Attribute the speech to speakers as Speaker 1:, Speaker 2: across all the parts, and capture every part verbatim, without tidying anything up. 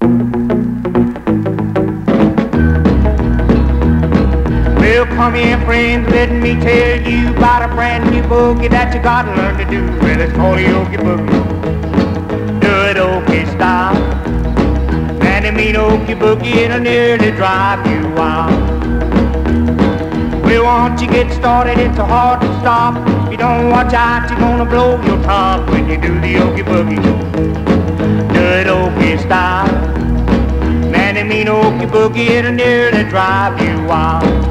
Speaker 1: Well, come here, friends, let me tell you about a brand new boogie that you gotta learn to do. Well, it's called the Okie Boogie. Do it Okie style. Man, it mean Okie Boogie, it'll nearly drive you wild. Well, once you get started, it's so hard to stop. If you don't watch out, you're gonna blow your top when you do the Okie Boogie. Do it Okie style. Man, it mean Okie Boogie, it'll nearly drive you wild.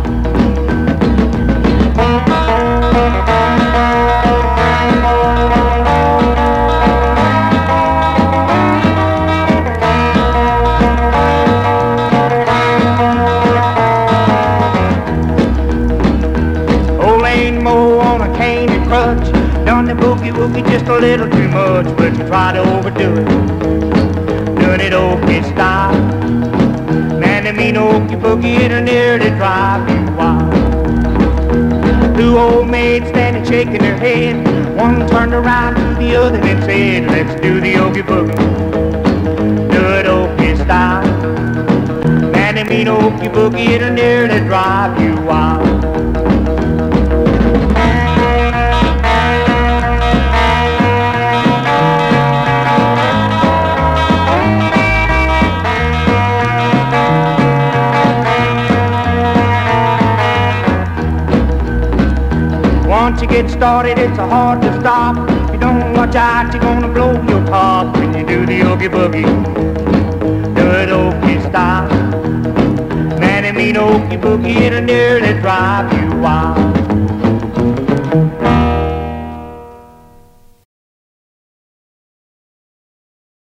Speaker 1: Done the boogie woogie just a little too much, but you try to overdo it. Doing it Okie style. Man, it mean Okie Boogie, it'll nearly drive you wild. Two old maids standing shaking their head. One turned around to the other and said, let's do the Okie Boogie. Do it Okie style. Man, it mean Okie Boogie, it'll nearly drive you wild. Once you get started, it's so hard to stop. If you don't watch out, you're gonna blow your top when you do the Okie Boogie. Do it Okie style. Man, it mean Okie Boogie, it'll nearly drive you wild.